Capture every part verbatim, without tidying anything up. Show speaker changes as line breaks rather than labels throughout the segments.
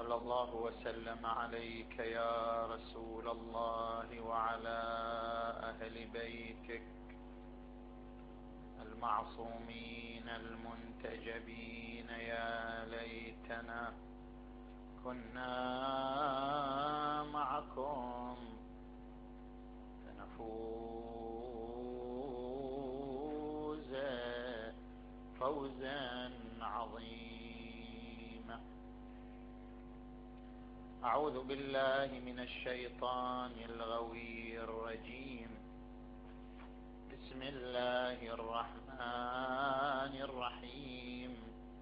صلى الله وسلم عليك يا رسول الله وعلى أهل بيتك المعصومين المنتجبين. يا ليتنا كنا معكم فنفوز فوزا عظيما. أعوذ بالله من الشيطان الغوي الرجيم. بسم الله الرحمن الرحيم.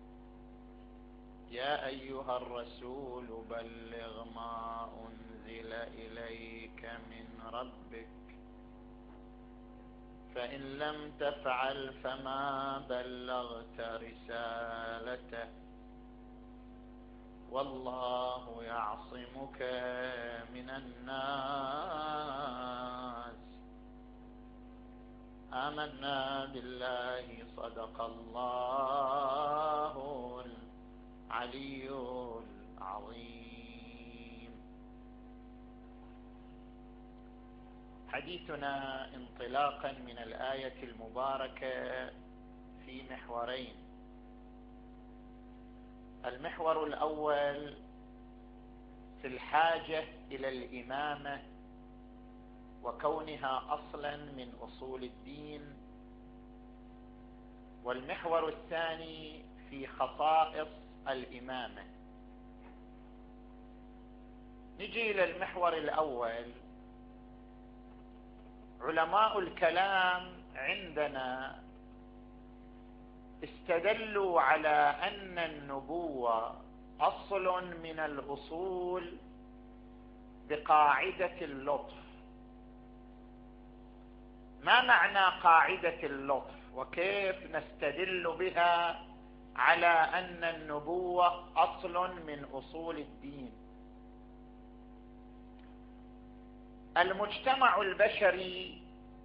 يا أيها الرسول بلغ ما أنزل إليك من ربك فإن لم تفعل فما بلغت رسالته والله يعصمك من الناس. آمنا بالله صدق الله العلي العظيم. حديثنا انطلاقا من الآية المباركة في محورين. المحور الأول في الحاجة إلى الإمامة وكونها أصلا من أصول الدين، والمحور الثاني في خصائص الإمامة. نجي إلى المحور الأول. علماء الكلام عندنا استدلوا على أن النبوة أصل من الأصول بقاعدة اللطف. ما معنى قاعدة اللطف وكيف نستدل بها على أن النبوة أصل من أصول الدين؟ المجتمع البشري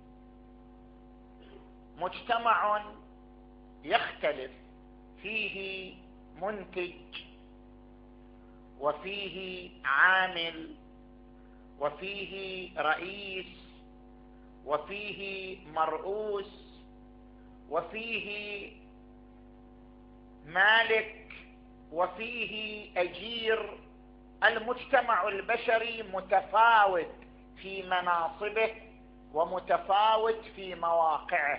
مجتمع يختلف، فيه منتج وفيه عامل وفيه رئيس وفيه مرؤوس وفيه مالك وفيه أجير. المجتمع البشري متفاوت في مناصبه ومتفاوت في مواقعه.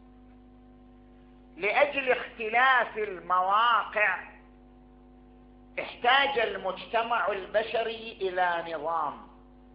لأجل اختلاف المواقع احتاج المجتمع البشري إلى نظام،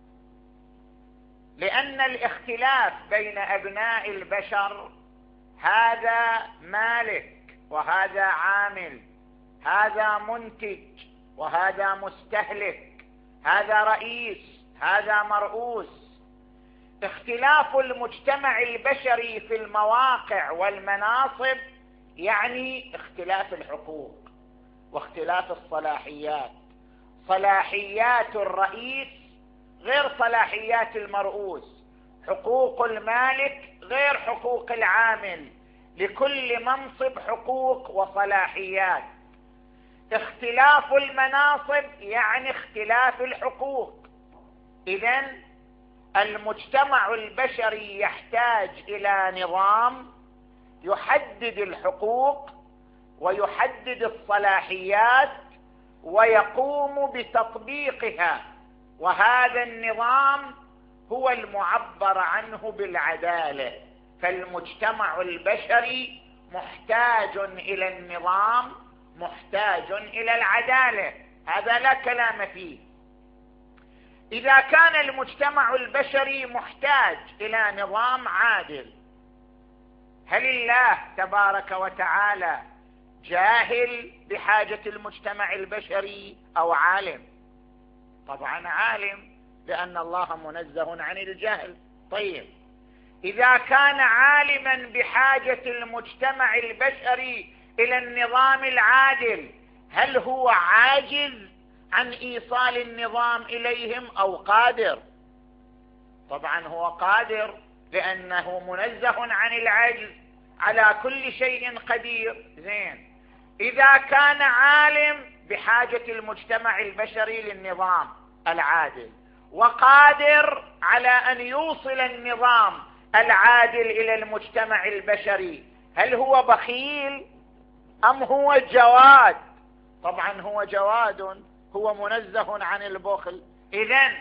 لأن الاختلاف بين أبناء البشر هذا مالك وهذا عامل، هذا منتج وهذا مستهلك، هذا رئيس هذا مرؤوس. اختلاف المجتمع البشري في المواقع والمناصب يعني اختلاف الحقوق واختلاف الصلاحيات. صلاحيات الرئيس غير صلاحيات المرؤوس، حقوق المالك غير حقوق العامل، لكل منصب حقوق وصلاحيات. اختلاف المناصب يعني اختلاف الحقوق. إذن المجتمع البشري يحتاج إلى نظام يحدد الحقوق ويحدد الصلاحيات ويقوم بتطبيقها، وهذا النظام هو المعبر عنه بالعدالة. فالمجتمع البشري محتاج إلى النظام، محتاج إلى العدالة، هذا لا كلام فيه. إذا كان المجتمع البشري محتاج إلى نظام عادل، هل الله تبارك وتعالى جاهل بحاجة المجتمع البشري أو عالم؟ طبعا عالم، لأن الله منزه عن الجهل. طيب، إذا كان عالما بحاجة المجتمع البشري إلى النظام العادل، هل هو عاجز عن إيصال النظام إليهم أو قادر؟ طبعا هو قادر، لأنه منزه عن العجز، على كل شيء قدير. زين، إذا كان عالم بحاجة المجتمع البشري للنظام العادل وقادر على أن يوصل النظام العادل إلى المجتمع البشري، هل هو بخيل أم هو جواد؟ طبعا هو جواد، هو منزه عن البخل. إذن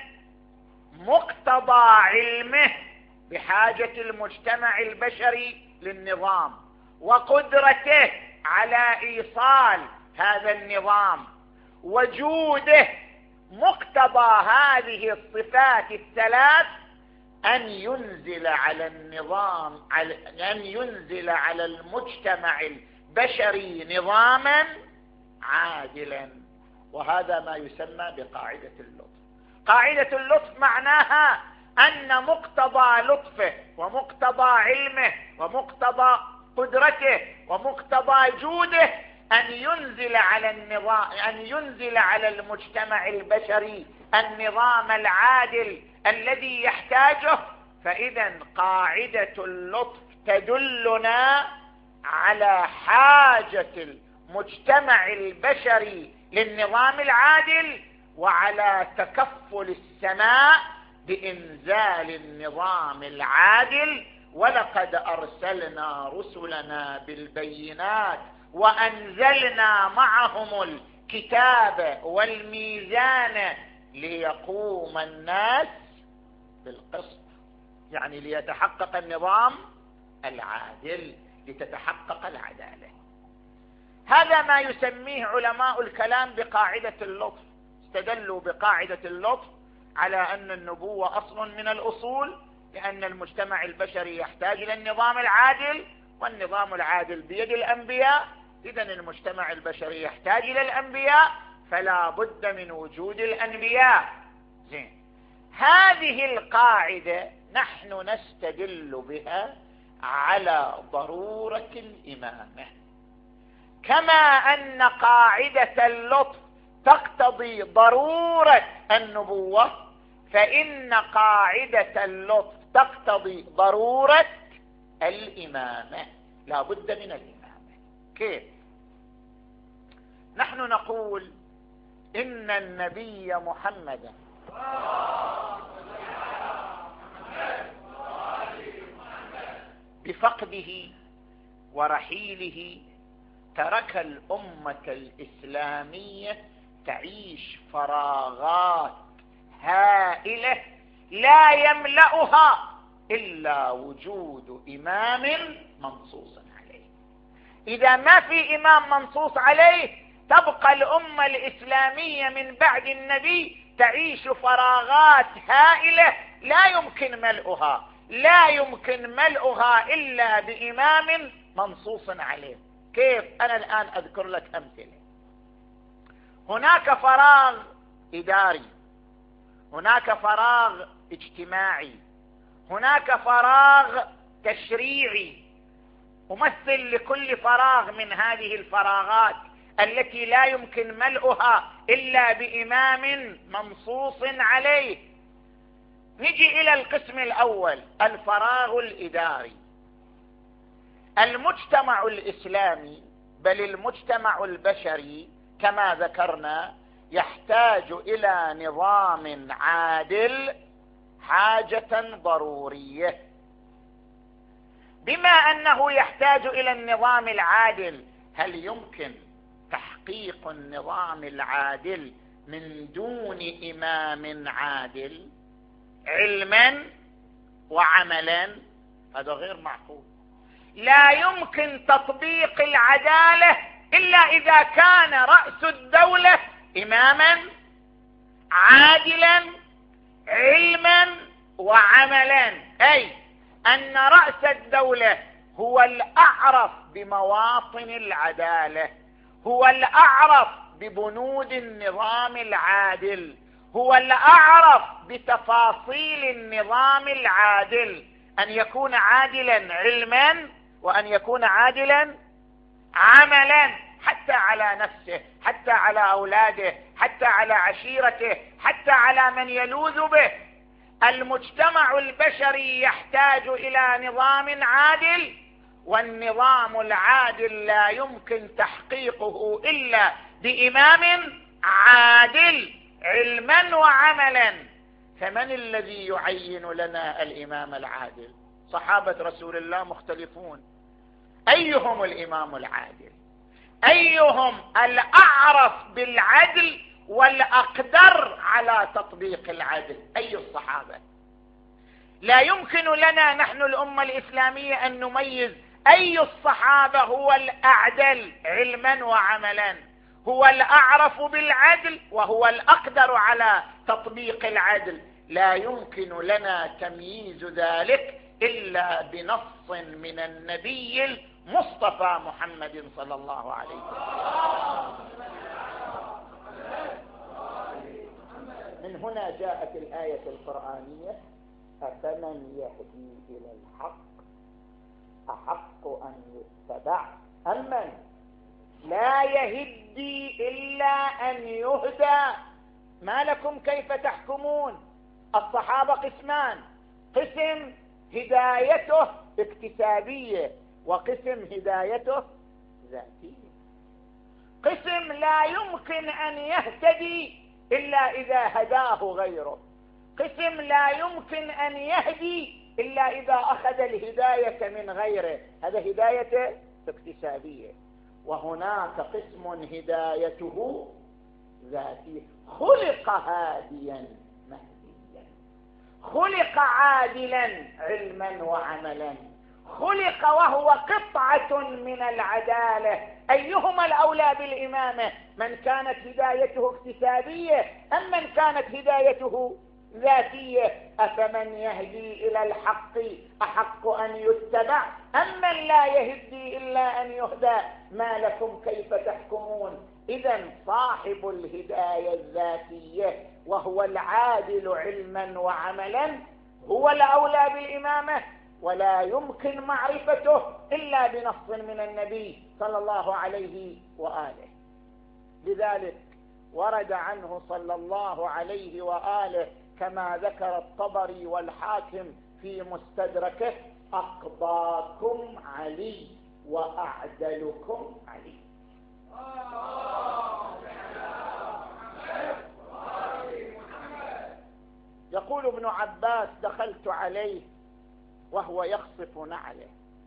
مقتضى علمه بحاجة المجتمع البشري للنظام وقدرته على إيصال هذا النظام وجوده، مقتضى هذه الصفات الثلاث أن ينزل على النظام أن ينزل على المجتمع البشري نظاما عادلا، وهذا ما يسمى بقاعدة اللطف. قاعدة اللطف معناها أن مقتضى لطفه ومقتضى علمه ومقتضى قدرته ومقتضى جوده أن ينزل على النظام أن ينزل على المجتمع البشري النظام العادل الذي يحتاجه. فإذا قاعدة اللطف تدلنا على حاجة المجتمع البشري للنظام العادل وعلى تكفل السماء بإنزال النظام العادل. ولقد أرسلنا رسلنا بالبينات وأنزلنا معهم الكتاب والميزان ليقوم الناس بالقسط، يعني ليتحقق النظام العادل، لتتحقق العدالة. هذا ما يسميه علماء الكلام بقاعدة اللطف. استدلوا بقاعدة اللطف على أن النبوة أصل من الأصول، لأن المجتمع البشري يحتاج إلى النظام العادل، والنظام العادل بيد الأنبياء. إذن المجتمع البشري يحتاج إلى الأنبياء، فلا بد من وجود الأنبياء. زين، هذه القاعدة نحن نستدل بها على ضرورة الإمامة، كما أن قاعدة اللطف تقتضي ضرورة النبوة، فإن قاعدة اللطف تقتضي ضرورة الإمامة. لا بد من الإمامة. كيف؟ نحن نقول إن النبي محمدا بفقده ورحيله ترك الأمة الإسلامية تعيش فراغات هائلة لا يملأها إلا وجود إمام منصوص عليه. إذا ما في إمام منصوص عليه تبقى الأمة الإسلامية من بعد النبي تعيش فراغات هائلة لا يمكن ملؤها لا يمكن ملؤها إلا بإمام منصوص عليه. كيف؟ أنا الآن أذكر لك أمثلة. هناك فراغ إداري، هناك فراغ اجتماعي، هناك فراغ تشريعي. أمثل لكل فراغ من هذه الفراغات التي لا يمكن ملؤها إلا بإمام منصوص عليه. نجي إلى القسم الأول، الفراغ الإداري. المجتمع الإسلامي بل المجتمع البشري كما ذكرنا يحتاج إلى نظام عادل حاجة ضرورية. بما أنه يحتاج إلى النظام العادل، هل يمكن تحقيق النظام العادل من دون إمام عادل علما وعملا؟ هذا غير معقول. لا يمكن تطبيق العدالة إلا إذا كان رأس الدولة إماما عادلا علما وعملا، أي أن رأس الدولة هو الأعرف بمواطن العدالة، هو الأعرف ببنود النظام العادل، هو الأعرف بتفاصيل النظام العادل، أن يكون عادلا علما وأن يكون عادلا عملا، حتى على نفسه، حتى على أولاده، حتى على عشيرته، حتى على من يلوذ به. المجتمع البشري يحتاج إلى نظام عادل والنظام العادل لا يمكن تحقيقه إلا بإمام عادل علما وعملا. فمن الذي يعين لنا الإمام العادل؟ صحابة رسول الله مختلفون. أيهم الإمام العادل؟ أيهم الأعرف بالعدل والأقدر على تطبيق العدل؟ أي الصحابة؟ لا يمكن لنا نحن الأمة الإسلامية أن نميز أي الصحابة هو الأعدل علما وعملا، هو الأعرف بالعدل وهو الأقدر على تطبيق العدل. لا يمكن لنا تمييز ذلك إلا بنص من النبي المصطفى محمد صلى الله عليه وسلم. من هنا جاءت الآية القرآنية: أفمن يهدي إلى الحق أحق أن يتبع أم من لا يهدي إلا أن يهدى؟ ما لكم كيف تحكمون؟ الصحابة قسمان: قسم هدايته اكتسابية، وقسم هدايته ذاتية. قسم لا يمكن أن يهتدي إلا إذا هداه غيره، قسم لا يمكن أن يهدي إلا إذا أخذ الهداية من غيره، هذا هداية اكتسابية. وهناك قسم هدايته ذاتية، خلق هاديا مهديا، خلق عادلا علما وعملا، خلق وهو قطعة من العدالة. أيهما الأولى بالإمامة؟ من كانت هدايته اكتسابية أم من كانت هدايته ذاتية؟ أفمن يهدي إلى الحق أحق أن يتبع أم من لا يهدي إلا أن يهدى؟ ما لكم كيف تحكمون؟ إذن صاحب الهداية الذاتية وهو العادل علما وعملا هو الأولى بالإمامة، ولا يمكن معرفته إلا بنص من النبي صلى الله عليه وآله. لذلك ورد عنه صلى الله عليه وآله كما ذكر الطبري والحاكم في مستدركه: أقضاكم علي وأعدلكم علي. يقول ابن عباس: دخلت عليه وهو يخصف نعله،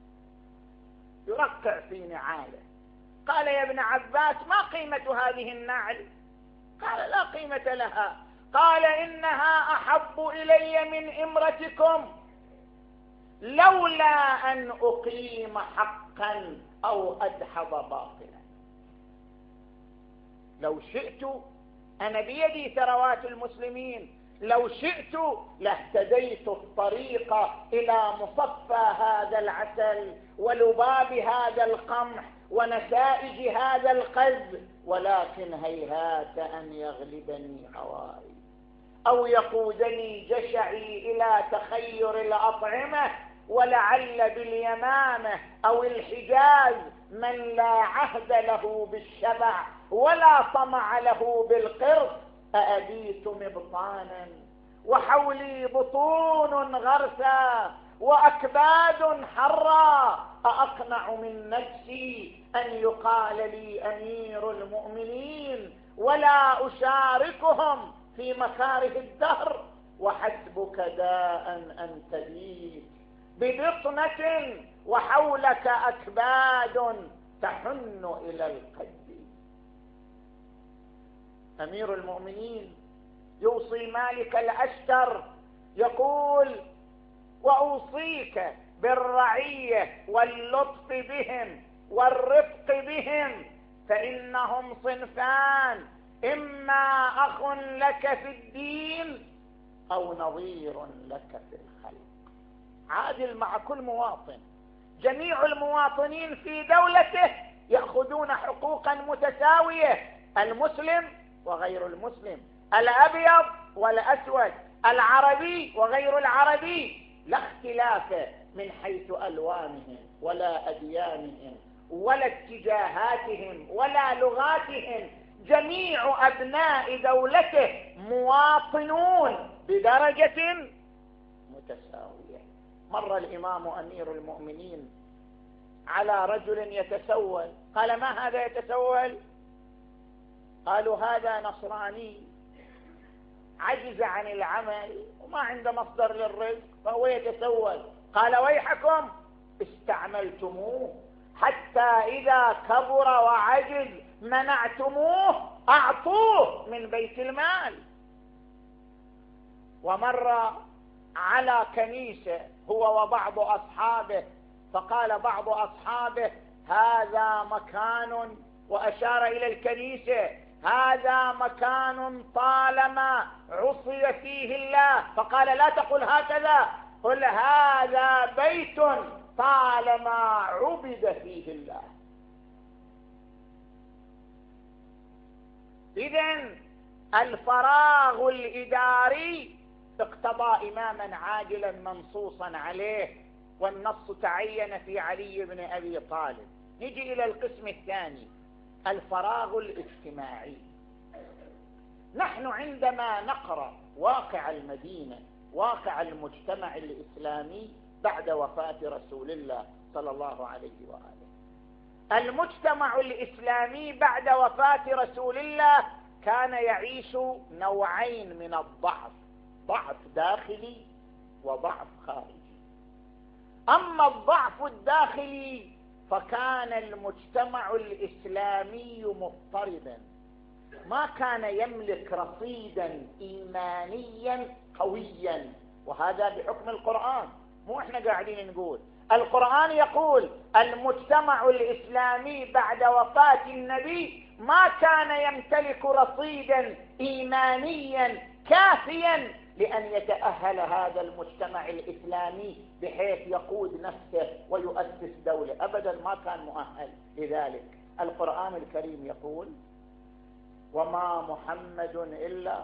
يرقع في نعاله. قال: يا ابن عباس، ما قيمة هذه النعل؟ قال: لا قيمة لها. قال: إنها أحب إلي من إمرتكم، لولا أن أقيم حقا أو أدحض باطلا. لو شئت، أنا بيدي ثروات المسلمين، لو شئت لاهتديت الطريق إلى مصفى هذا العسل ولباب هذا القمح ونسائج هذا القز، ولكن هيهات أن يغلبني هواي أو يقودني جشعي إلى تخير الأطعمة، ولعل باليمامة أو الحجاز من لا عهد له بالشبع ولا طمع له بالقرص. أأبيت مبطانا وحولي بطون غرسا وأكباد حرا، أأقنع من نفسي أن يقال لي أمير المؤمنين ولا أشاركهم في مكاره الدهر؟ وحسبك داء أن تبيت ببطنة وحولك أكباد تحن إلى القد. أمير المؤمنين يوصي مالك الأشتر يقول: وأوصيك بالرعية واللطف بهم والرفق بهم، فإنهم صنفان: إما أخ لك في الدين أو نظير لك في الخلق. عادل مع كل مواطن، جميع المواطنين في دولته يأخذون حقوقا متساوية، المسلم وغير المسلم، الأبيض والأسود، العربي وغير العربي، لا اختلاف من حيث ألوانهم ولا أديانهم ولا اتجاهاتهم ولا لغاتهم. جميع أبناء دولته مواطنون بدرجة متساوية. مر الإمام أمير المؤمنين على رجل يتسول. قال: ما هذا يتسول؟ قالوا: هذا نصراني عجز عن العمل وما عنده مصدر للرزق فهو يتسول. قال: ويحكم استعملتموه حتى إذا كبر وعجز منعتموه أعطوه من بيت المال. ومر على كنيسة هو وبعض أصحابه، فقال بعض أصحابه: هذا مكان، وأشار إلى الكنيسة، هذا مكان طالما عصي فيه الله. فقال: لا تقل هكذا، قل هذا بيت طالما عبد فيه الله. إذن الفراغ الإداري اقتضى إماما عاجلا منصوصا عليه، والنص تعين في علي بن أبي طالب. نجي إلى القسم الثاني، الفراغ الاجتماعي. نحن عندما نقرأ واقع المدينة، واقع المجتمع الإسلامي بعد وفاة رسول الله صلى الله عليه وآله، المجتمع الإسلامي بعد وفاة رسول الله كان يعيش نوعين من الضعف، ضعف داخلي وضعف خارجي. أما الضعف الداخلي فكان المجتمع الإسلامي مضطربا، ما كان يملك رصيدا إيمانيا قويا، وهذا بحكم القرآن، مو احنا قاعدين نقول. القرآن يقول المجتمع الإسلامي بعد وفاة النبي ما كان يمتلك رصيدا إيمانيا كافيا لأن يتأهل هذا المجتمع الإسلامي بحيث يقود نفسه ويؤسس دولة، أبدا ما كان مؤهل لذلك. القرآن الكريم يقول: وما محمد إلا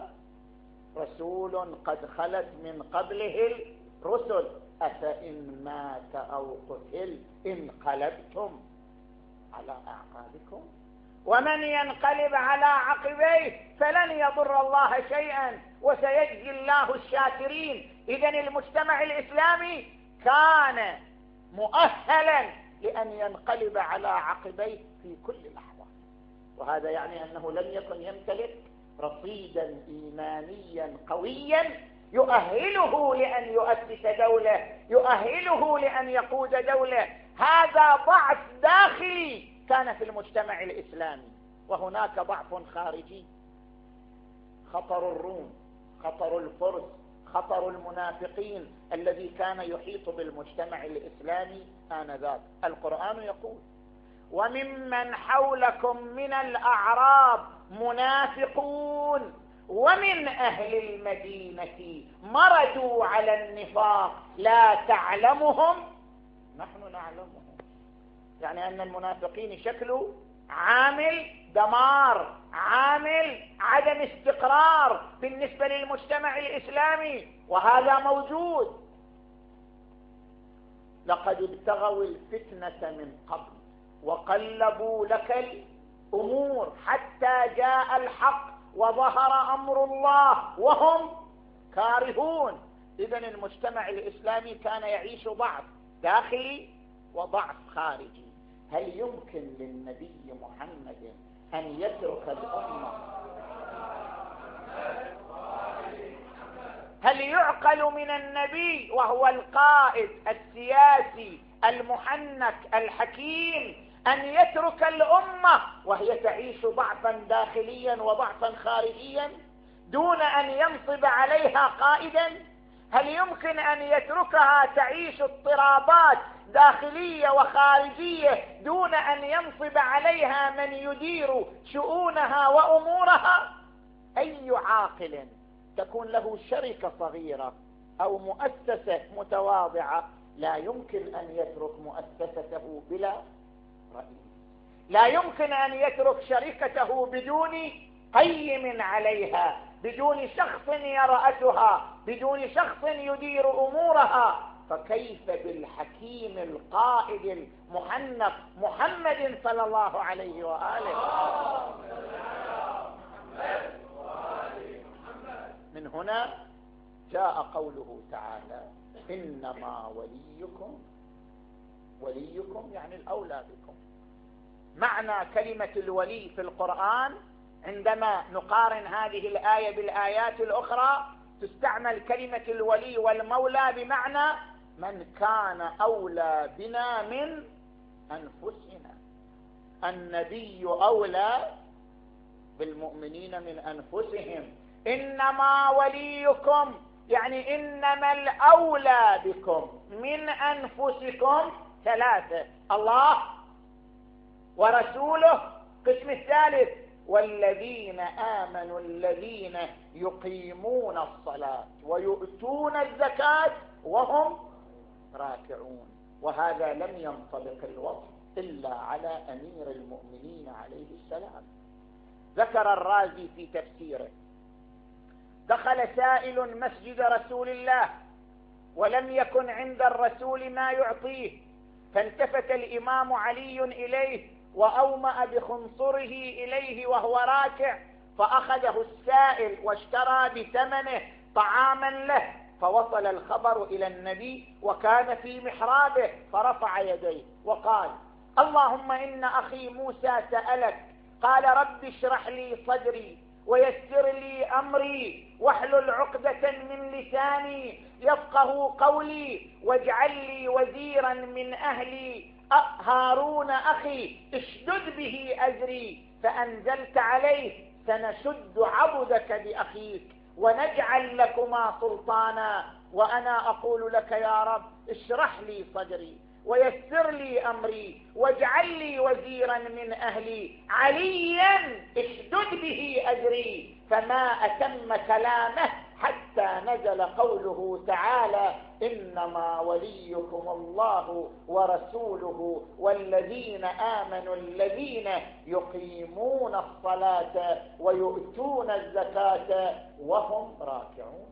رسول قد خلت من قبله الرسل أفإن مات أو قتل انقلبتم على أعقابكم ومن ينقلب على عقبيه فلن يضر الله شيئا وسيجزي الله الشاكرين. إذن المجتمع الإسلامي كان مؤهلا لأن ينقلب على عقبيه في كل لحظة، وهذا يعني أنه لم يكن يمتلك رصيدا إيمانيا قويا يؤهله لأن يؤسس دولة، يؤهله لأن يقود دولة. هذا ضعف داخلي كان في المجتمع الإسلامي. وهناك ضعف خارجي، خطر الروم، خطر الفرس، خطر المنافقين الذي كان يحيط بالمجتمع الإسلامي آنذاك. القرآن يقول: وممن حولكم من الأعراب منافقون ومن أهل المدينة مردوا على النفاق لا تعلمهم نحن نعلمهم. يعني أن المنافقين شكلوا عامل دمار، عامل عدم استقرار بالنسبة للمجتمع الإسلامي، وهذا موجود. لقد ابتغوا الفتنة من قبل وقلبوا لك الأمور حتى جاء الحق وظهر أمر الله وهم كارهون. إذن المجتمع الإسلامي كان يعيش ضعف داخلي وضعف خارجي. هل يمكن للنبي محمد أن يترك الأمة؟ هل يعقل من النبي وهو القائد السياسي المحنك الحكيم أن يترك الأمة وهي تعيش ضعفا داخليا وضعفا خارجيا دون أن ينصب عليها قائدا؟ هل يمكن أن يتركها تعيش اضطرابات داخلية وخارجية دون أن ينصب عليها من يدير شؤونها وأمورها؟ أي عاقل تكون له شركة صغيرة أو مؤسسة متواضعة لا يمكن أن يترك مؤسسته بلا رئيس، لا يمكن أن يترك شركته بدون قيم عليها، بدون شخص يرأسها، بدون شخص يدير أمورها. فكيف بالحكيم القائد المحنك محمد صلى الله عليه وآله؟ من هنا جاء قوله تعالى: إنما وليكم وليكم يعني الأولى بكم. معنى كلمة الولي في القرآن عندما نقارن هذه الآية بالآيات الأخرى تستعمل كلمة الولي والمولى بمعنى من كان أولى بنا من أنفسنا. النبي أولى بالمؤمنين من أنفسهم. إنما وليكم يعني إنما الأولى بكم من أنفسكم ثلاثة: الله ورسوله، قسم الثالث والذين آمنوا الذين يقيمون الصلاة ويؤتون الزكاة وهم راكعون. وهذا لم ينطبق الوصف إلا على أمير المؤمنين عليه السلام. ذكر الرازي في تفسيره: دخل سائل مسجد رسول الله ولم يكن عند الرسول ما يعطيه، فالتفت الإمام علي إليه وأومأ بخنصره إليه وهو راكع، فأخذه السائل واشترى بثمنه طعاما له، فوصل الخبر إلى النبي وكان في محرابه، فرفع يديه وقال: اللهم إن أخي موسى سألك، قال رب اشرح لي صدري ويسر لي أمري واحلل عقدة من لساني يفقه قولي واجعل لي وزيرا من أهلي هارون أخي اشدد به أزري. فأنزلت عليه: سنشد عضدك بأخيك ونجعل لكما سلطانا. وأنا أقول لك يا رب اشرح لي صدري ويسر لي أمري واجعل لي وزيرا من أهلي عليا اشدد به أزري. فما أتم كلامه حتى نزل قوله تعالى: إنما وليكم الله ورسوله والذين آمنوا الذين يقيمون الصلاة ويؤتون الزكاة وهم راكعون.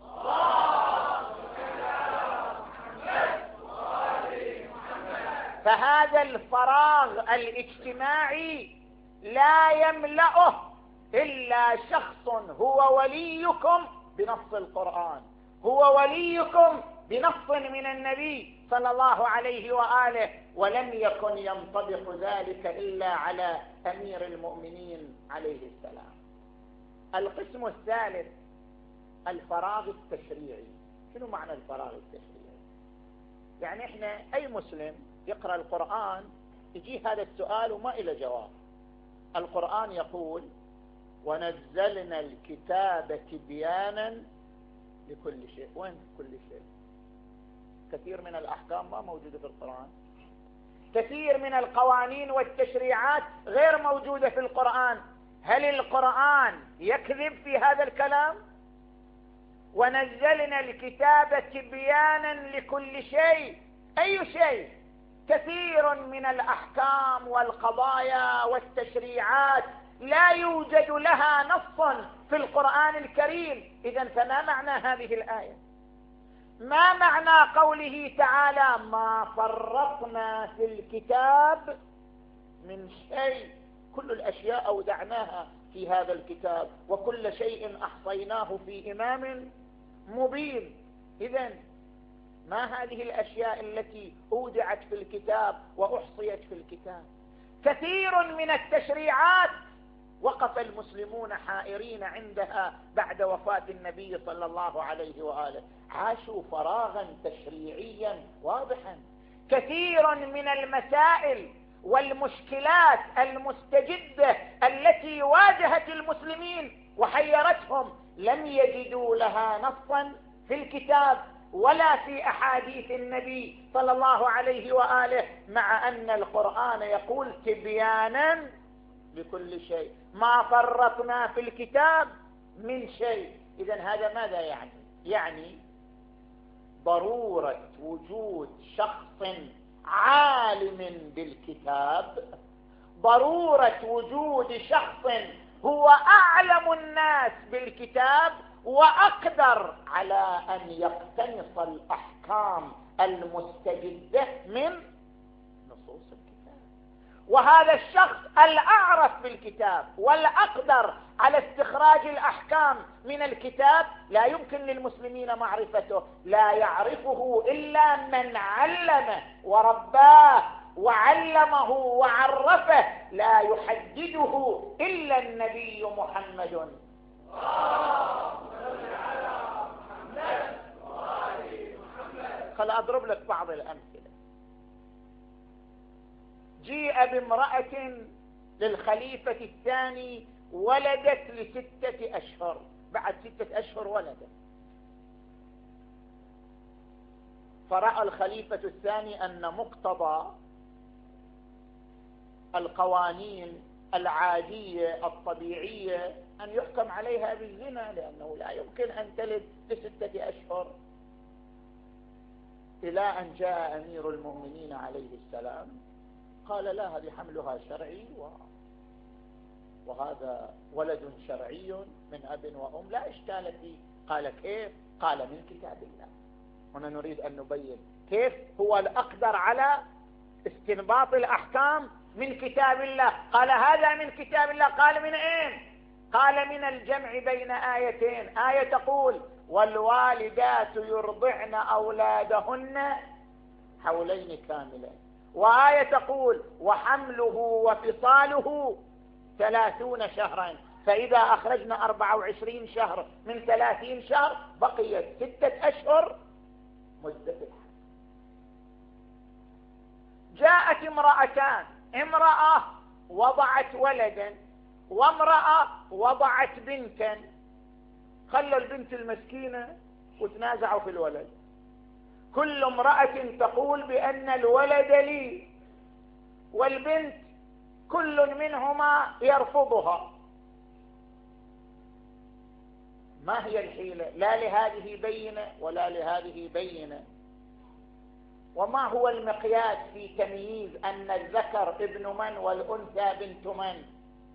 فهذا الفراغ الاجتماعي لا يملأه إلا شخص هو وليكم بنص القرآن، هو وليكم بنص من النبي صلى الله عليه وآله، ولم يكن ينطبق ذلك إلا على أمير المؤمنين عليه السلام. القسم الثالث الفراغ التشريعي. شنو معنى الفراغ التشريعي؟ يعني احنا أي مسلم يقرأ القرآن يجي هذا السؤال وما إلى جواب. القرآن يقول: ونزلنا الكتاب تبيانا لكل شيء. وين كل شيء؟ كثير من الأحكام ما موجودة في القرآن، كثير من القوانين والتشريعات غير موجودة في القرآن. هل القرآن يكذب في هذا الكلام؟ ونزلنا الكتاب تبيانا لكل شيء. أي شيء؟ كثير من الأحكام والقضايا والتشريعات لا يوجد لها نص في القرآن الكريم. إذن فما معنى هذه الآية؟ ما معنى قوله تعالى: ما فرطنا في الكتاب من شيء؟ كل الأشياء أودعناها في هذا الكتاب وكل شيء أحصيناه في إمام مبين. إذن ما هذه الأشياء التي أودعت في الكتاب وأحصيت في الكتاب؟ كثير من التشريعات وقف المسلمون حائرين عندها بعد وفاة النبي صلى الله عليه وآله، عاشوا فراغا تشريعيا واضحا. كثير من المسائل والمشكلات المستجدة التي واجهت المسلمين وحيرتهم لم يجدوا لها نصا في الكتاب ولا في أحاديث النبي صلى الله عليه وآله، مع أن القرآن يقول تبيانا لكل شيء، ما فرطنا في الكتاب من شيء. إذن هذا ماذا يعني؟ يعني ضرورة وجود شخص عالم بالكتاب، ضرورة وجود شخص هو أعلم الناس بالكتاب وأقدر على أن يقتنص الأحكام المستجدة من نصوص الكتاب. وهذا الشخص الأعرف بالكتاب والأقدر على استخراج الأحكام من الكتاب لا يمكن للمسلمين معرفته، لا يعرفه إلا من علمه ورباه وعلمه وعرفه، لا يحدده إلا النبي محمد. خل أضرب لك بعض الأمثلة. جيء بامرأة للخليفة الثاني ولدت لستة أشهر، بعد ستة أشهر ولدت، فرأى الخليفة الثاني أن مقتضى القوانين العادية الطبيعية أن يحكم عليها بالزنا، لأنه لا يمكن أن تلد لستة أشهر، إلى أن جاء أمير المؤمنين عليه السلام قال لا، هذه حملها شرعي وهذا ولد شرعي من أب وأم لا إشكال فيه. قال كيف؟ قال من كتاب الله. هنا نريد أن نبين كيف هو الأقدر على استنباط الأحكام من كتاب الله. قال هذا من كتاب الله. قال من أين؟ قال من الجمع بين آيتين، آية تقول والوالدات يرضعن أولادهن حولين كاملين، وآية تقول وحمله وفصاله ثلاثون شهرا، فإذا أخرجنا أربعة وعشرين شهر من ثلاثين شهر بقيت ستة أشهر مدة الحمل. جاءت امرأتان، امرأة وضعت ولدا وامرأة وضعت بنتا، خلوا البنت المسكينة وتنازعوا في الولد، كل امرأة تقول بأن الولد لي، والبنت كل منهما يرفضها. ما هي الحيلة؟ لا لهذه بينة ولا لهذه بينة. وما هو المقياس في تمييز أن الذكر ابن من والأنثى بنت من؟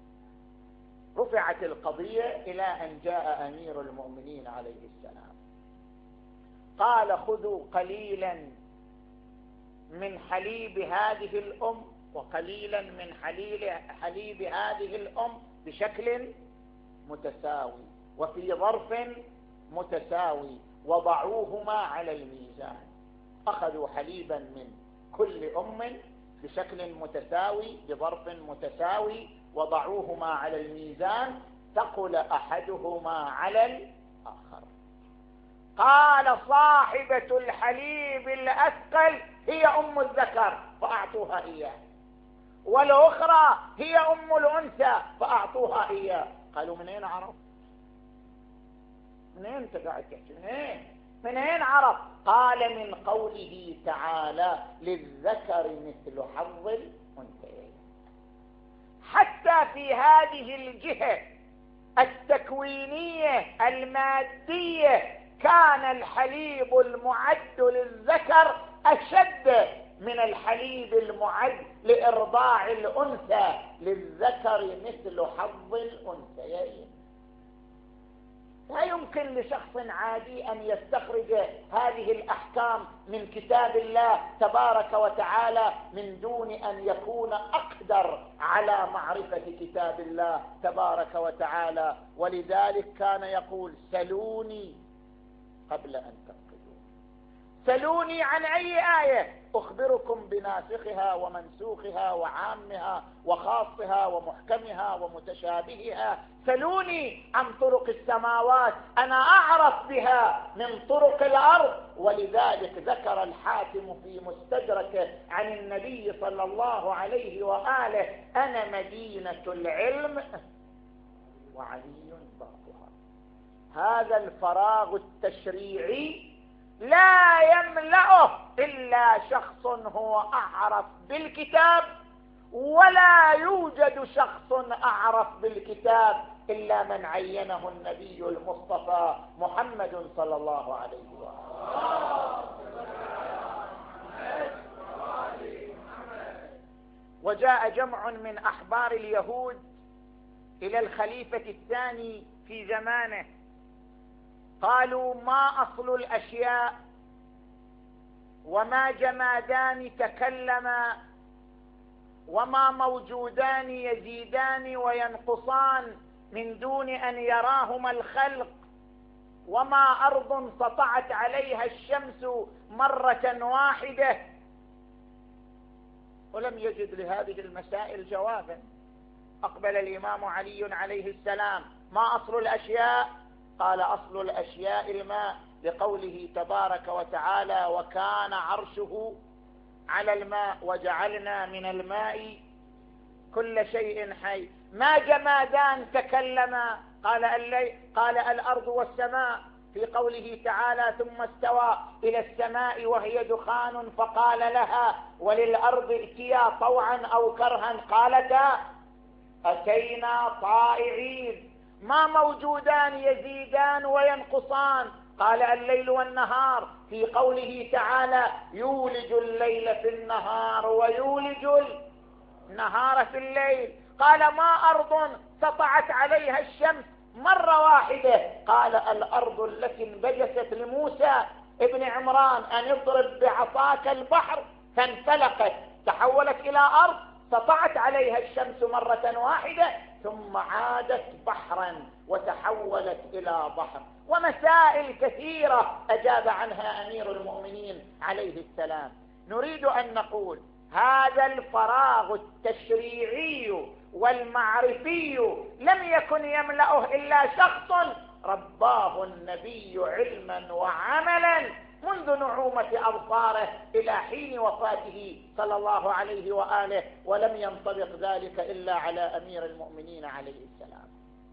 رفعت القضية إلى أن جاء أمير المؤمنين عليه السلام قال خذوا قليلا من حليب هذه الأم وقليلا من حليب, حليب هذه الأم بشكل متساوي وفي ظرف متساوي وضعوهما على الميزان. أخذوا حليبا من كل أم بشكل متساوي بظرف متساوي وضعوهما على الميزان، ثقل أحدهما على الآخر. قال صاحبة الحليب الأثقل هي أم الذكر فأعطوها إياه، والأخرى هي أم الأنثى فأعطوها إياه. قالوا من أين عرف؟ من أين تقعد تحكي؟ من أين؟ من أين عرف؟ قال من قوله تعالى للذكر مثل حظ الأنثيين. حتى في هذه الجهة التكوينية المادية كان الحليب المعد للذكر أشد من الحليب المعد لإرضاع الأنثى، للذكر مثل حظ الأنثيين. لا يمكن لشخص عادي أن يستخرج هذه الأحكام من كتاب الله تبارك وتعالى من دون أن يكون أقدر على معرفة كتاب الله تبارك وتعالى. ولذلك كان يقول سلوني قبل أن تنقذوا، سلوني عن أي آية أخبركم بناسخها ومنسوخها وعامها وخاصها ومحكمها ومتشابهها، سلوني عن طرق السماوات أنا أعرف بها من طرق الأرض. ولذلك ذكر الحاكم في مستدركه عن النبي صلى الله عليه وآله أنا مدينة العلم وعلي بابها. هذا الفراغ التشريعي لا يملأه إلا شخص هو أعرف بالكتاب، ولا يوجد شخص أعرف بالكتاب إلا من عينه النبي المصطفى محمد صلى الله عليه وسلم. وجاء جمع من أحبار اليهود إلى الخليفة الثاني في زمانه قالوا ما أصل الأشياء وما جمادان تكلما وما موجودان يزيدان وينقصان من دون أن يراهما الخلق، وما أرض سطعت عليها الشمس مرة واحدة، ولم يجد لهذه المسائل جوابا. أقبل الإمام علي عليه السلام: ما أصل الأشياء؟ قال: أصل الأشياء الماء، لقوله تبارك وتعالى: وكان عرشه على الماء وجعلنا من الماء كل شيء حي. ما جمادان تكلما؟ قال الليل، قال الأرض والسماء، في قوله تعالى: ثم استوى إلى السماء وهي دخان فقال لها وللأرض ائتيا طوعا أو كرها قالتا أتينا طائعين. ما موجودان يزيدان وينقصان؟ قال الليل والنهار، في قوله تعالى: يولج الليل في النهار ويولج النهار في الليل. قال: ما أرض سطعت عليها الشمس مرة واحدة؟ قال: الأرض التي انبجست لموسى ابن عمران أن اضرب بعصاك البحر فانفلقت، تحولت إلى أرض سطعت عليها الشمس مرة واحدة ثم عادت بحرا وتحولت إلى بحر. ومسائل كثيرة أجاب عنها أمير المؤمنين عليه السلام. نريد أن نقول هذا الفراغ التشريعي والمعرفي لم يكن يملأه إلا شخص رباه النبي علما وعملا منذ نعومة أبصاره إلى حين وفاته صلى الله عليه وآله، ولم ينطبق ذلك إلا على أمير المؤمنين عليه السلام.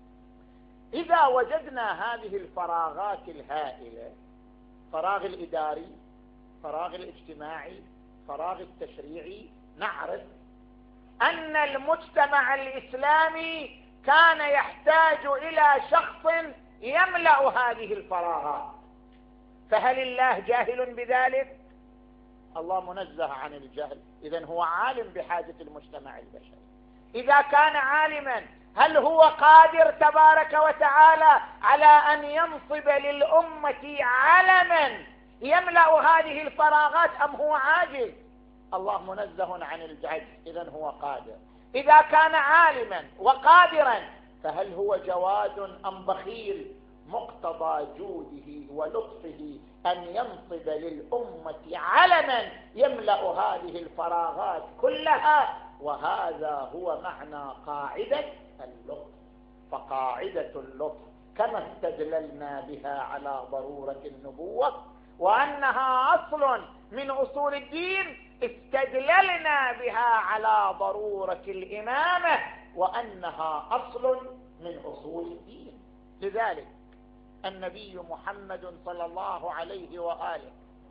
إذا وجدنا هذه الفراغات الهائلة، فراغ الإداري، فراغ الاجتماعي، فراغ التشريعي، نعرف أن المجتمع الإسلامي كان يحتاج إلى شخص يملأ هذه الفراغات. فهل الله جاهل بذلك؟ الله منزه عن الجهل، إذن هو عالم بحاجة المجتمع البشري. إذا كان عالما، هل هو قادر تبارك وتعالى على أن ينصب للأمة علما يملأ هذه الفراغات أم هو عاجز؟ الله منزه عن العجز، إذن هو قادر. إذا كان عالما وقادرا، فهل هو جواد أم بخيل؟ مقتضى جوده ولطفه أن ينصب للأمة علما يملأ هذه الفراغات كلها، وهذا هو معنى قاعدة اللطف. فقاعدة اللطف كما استدللنا بها على ضرورة النبوة وأنها أصل من أصول الدين، استدللنا بها على ضرورة الإمامة وأنها أصل من أصول الدين. لذلك النبي محمد صلى الله عليه وآله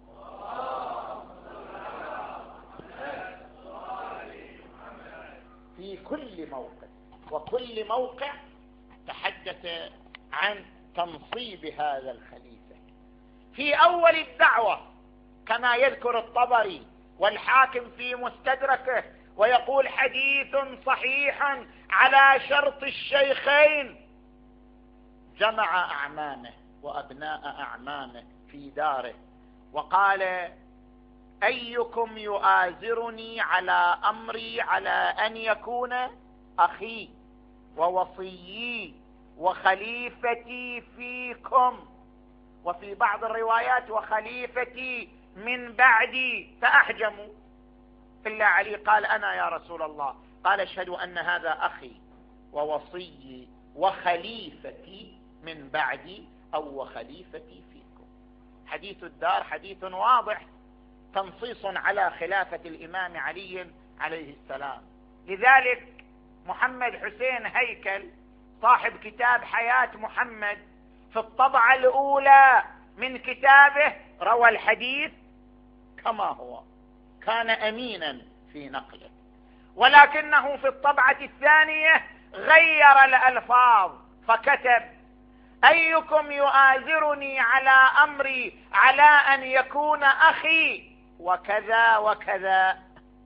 في كل موقع وكل موقع تحدث عن تنصيب هذا الخليفة. في أول الدعوة كما يذكر الطبري والحاكم في مستدركه ويقول: حديث صحيح على شرط الشيخين. جمع أعمامه وأبناء أعمامه في داره وقال: أيكم يؤازرني على أمري على أن يكون أخي ووصيي وخليفتي فيكم، وفي بعض الروايات وخليفتي من بعدي، فأحجموا إلا علي قال: أنا يا رسول الله. قال: اشهد أن هذا أخي ووصيي وخليفتي من بعدي أو وخليفتي فيكم. حديث الدار حديث واضح، تنصيص على خلافة الإمام علي عليه السلام. لذلك محمد حسين هيكل صاحب كتاب حياة محمد في الطبعة الأولى من كتابه روى الحديث كما هو، كان أمينا في نقله، ولكنه في الطبعة الثانية غير الألفاظ فكتب: أيكم يؤازرني على أمري على أن يكون أخي وكذا وكذا.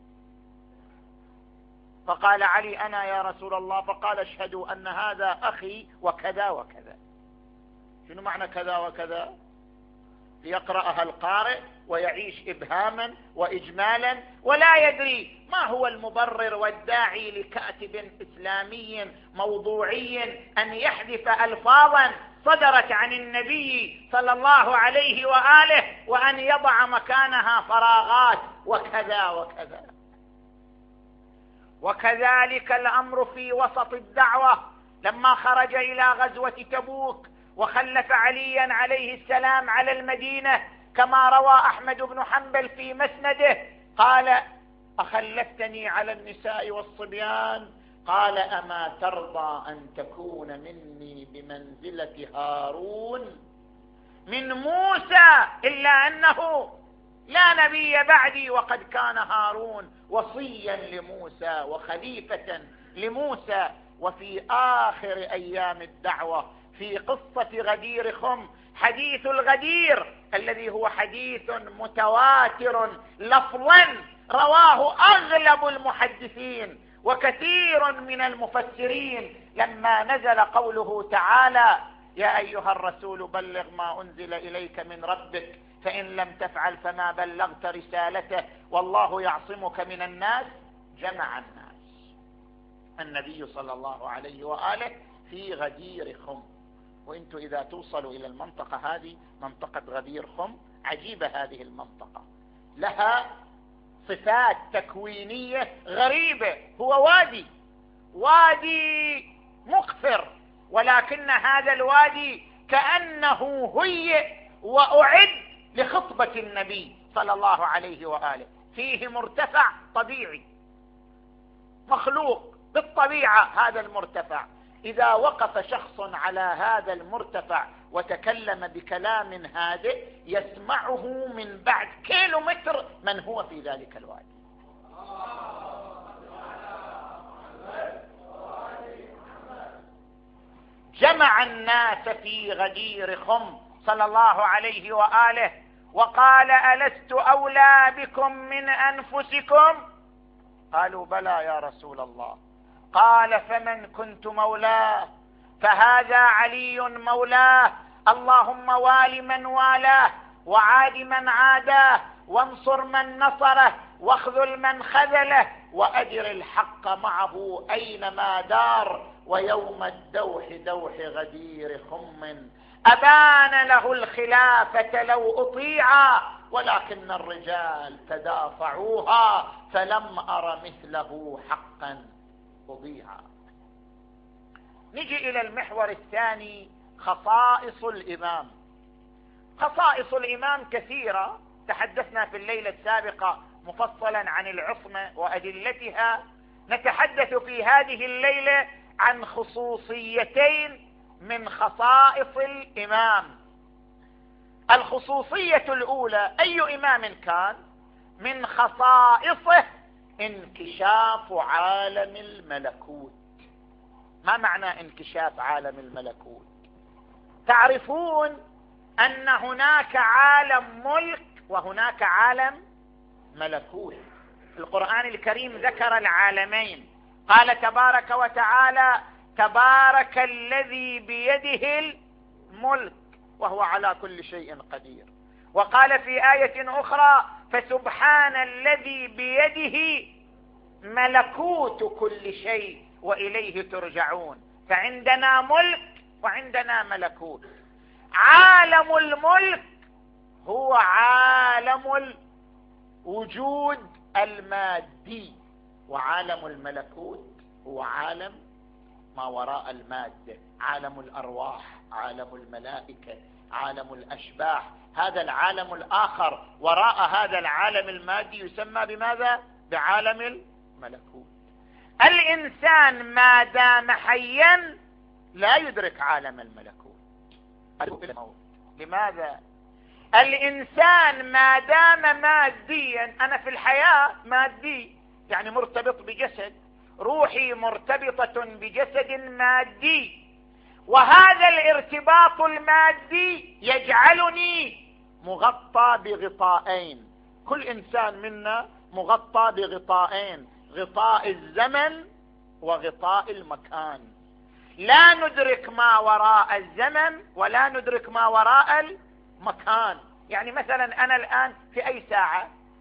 فقال علي: أنا يا رسول الله. فقال: اشهدوا أن هذا أخي وكذا وكذا. شنو معنى كذا وكذا؟ ليقرأها القارئ ويعيش إبهاما وإجمالا ولا يدري ما هو المبرر والداعي لكاتب إسلامي موضوعي أن يحذف ألفاظا صدرت عن النبي صلى الله عليه وآله وأن يضع مكانها فراغات وكذا وكذا؟ وكذلك الأمر في وسط الدعوة، لما خرج إلى غزوة تبوك وخلف عليا عليه السلام على المدينة كما روى أحمد بن حنبل في مسنده، قال: أخلفتني على النساء والصبيان؟ قال: أما ترضى أن تكون مني بمنزلة هارون من موسى، إلا أنه لا نبي بعدي وقد كان هارون وصيا لموسى وخليفة لموسى. وفي آخر أيام الدعوة في قصة غدير خم، حديث الغدير الذي هو حديث متواتر لفظا رواه أغلب المحدثين وكثير من المفسرين، لما نزل قوله تعالى: يا أيها الرسول بلغ ما أنزل إليك من ربك فإن لم تفعل فما بلغت رسالته والله يعصمك من الناس، جمع الناس النبي صلى الله عليه وآله في غدير خم. وانتم إذا توصلوا إلى المنطقة هذه، منطقة غدير خم، عجيبة هذه المنطقة، لها صفات تكوينية غريبة. هو وادي وادي مقفر، ولكن هذا الوادي كأنه هيئ وأعد لخطبة النبي صلى الله عليه وآله. فيه مرتفع طبيعي مخلوق بالطبيعة، هذا المرتفع إذا وقف شخص على هذا المرتفع وتكلم بكلام هادئ يسمعه من بعد كيلو متر من هو في ذلك الوادي. جمع الناس في غدير خم صلى الله عليه وآله وقال: ألست أولى بكم من أنفسكم؟ قالوا: بلى يا رسول الله. قال: فمن كنت مولاه فهذا علي مولاه، اللهم وال من والاه وعاد من عاداه وانصر من نصره واخذل من خذله وأجر الحق معه أينما دار، ويوم الدوح دوح غدير خم أبان له الخلافة لو أطيعا ولكن الرجال تدافعوها فلم أر مثله حقا أضيعا. نجي إلى المحور الثاني، خصائص الإمام. خصائص الإمام كثيرة، تحدثنا في الليلة السابقة مفصلا عن العصمة وأدلتها. نتحدث في هذه الليلة عن خصوصيتين من خصائص الإمام. الخصوصية الأولى، أي إمام كان من خصائصه انكشاف عالم الملكوت. ما معنى انكشاف عالم الملكوت؟ تعرفون أن هناك عالم ملك وهناك عالم ملكوت. القرآن الكريم ذكر العالمين، قال تبارك وتعالى: تبارك الذي بيده الملك وهو على كل شيء قدير. وقال في آية أخرى: فسبحان الذي بيده ملكوت كل شيء وإليه ترجعون. فعندنا ملك وعندنا ملكوت. عالم الملك هو عالم الوجود المادي، وعالم الملكوت هو عالم ما وراء المادة، عالم الأرواح، عالم الملائكة، عالم الأشباح. هذا العالم الآخر وراء هذا العالم المادي يسمى بماذا؟ بعالم الملكوت. الإنسان ما دام حيا لا يدرك عالم الملكوت. لماذا؟ الإنسان ما دام ماديا، أنا في الحياة مادي يعني مرتبط بجسد، روحي مرتبطة بجسد مادي، وهذا الارتباط المادي يجعلني مغطى بغطاءين. كل إنسان منا مغطى بغطاءين، غطاء الزمن وغطاء المكان. لا ندرك ما وراء الزمن ولا ندرك ما وراء المكان. يعني مثلا أنا الآن في أي ساعة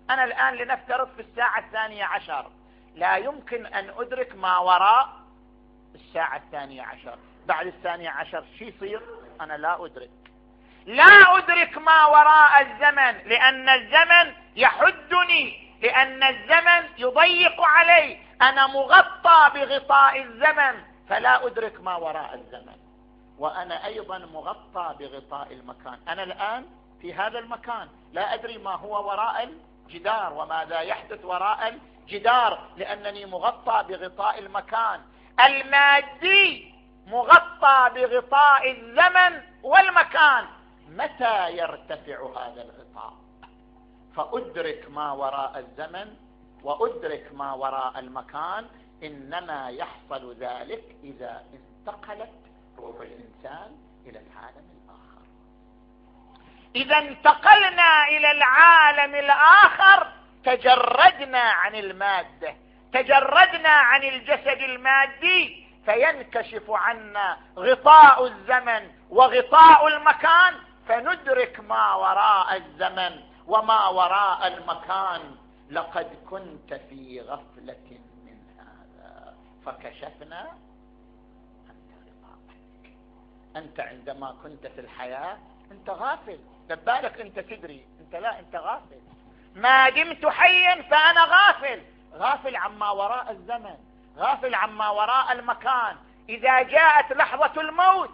أنا الآن لنفترض في الساعة الثانية عشر، لا يمكن أن أدرك ما وراء الساعة الثانية عشر. بعد الثانية عشر شو يصير؟ أنا لا أدرك لا أدرك ما وراء الزمن، لأن الزمن يحدني، لأن الزمن يضيق علي، أنا مغطى بغطاء الزمن، فلا أدرك ما وراء الزمن. وأنا أيضا مغطى بغطاء المكان. أنا الآن في هذا المكان، لا أدري ما هو وراء الجدار وماذا يحدث وراء الجدار، لأنني مغطى بغطاء المكان. المادي مغطى بغطاء الزمن والمكان. متى يرتفع هذا الغطاء فأدرك ما وراء الزمن وأدرك ما وراء المكان؟ إنما يحصل ذلك إذا انتقلت روح الإنسان إلى العالم الآخر. إذا انتقلنا إلى العالم الآخر تجردنا عن المادة، تجردنا عن الجسد المادي، فينكشف عنا غطاء الزمن وغطاء المكان، فندرك ما وراء الزمن وما وراء المكان. لقد كنت في غفلة من هذا فكشفنا أنت غطاءك. أنت عندما كنت في الحياة أنت غافل، لبالك أنت تدري، أنت لا، أنت غافل. ما دمت حيا فأنا غافل، غافل عما وراء الزمن، غافل عما وراء المكان. إذا جاءت لحظة الموت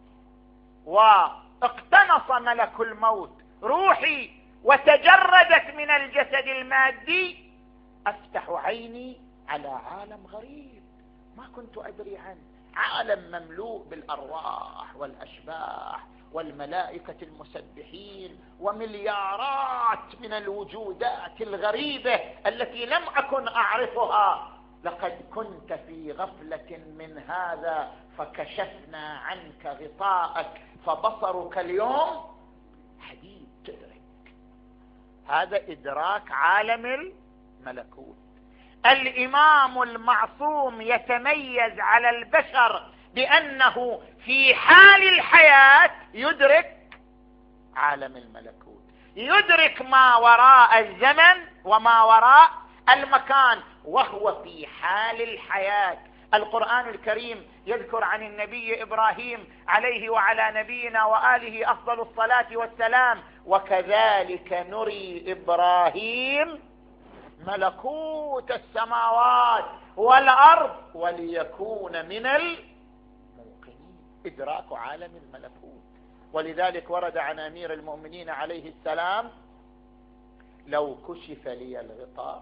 واقتنص ملك الموت روحي وتجردت من الجسد المادي، أفتح عيني على عالم غريب ما كنت أدري عنه، عالم مملوء بالأرواح والأشباح والملائكة المسبحين ومليارات من الوجودات الغريبة التي لم أكن أعرفها. لقد كنت في غفلة من هذا فكشفنا عنك غطاءك فبصرك اليوم حديد. تدرك هذا إدراك عالم الملكوت. الإمام المعصوم يتميز على البشر بأنه في حال الحياة يدرك عالم الملكوت، يدرك ما وراء الزمن وما وراء المكان، وهو في حال الحياة. القرآن الكريم يذكر عن النبي إبراهيم عليه وعلى نبينا وآله أفضل الصلاة والسلام: وكذلك نري إبراهيم ملكوت السماوات والأرض وليكون من الموقنين. إدراك عالم الملكوت. ولذلك ورد عن أمير المؤمنين عليه السلام: لو كشف لي الغطاء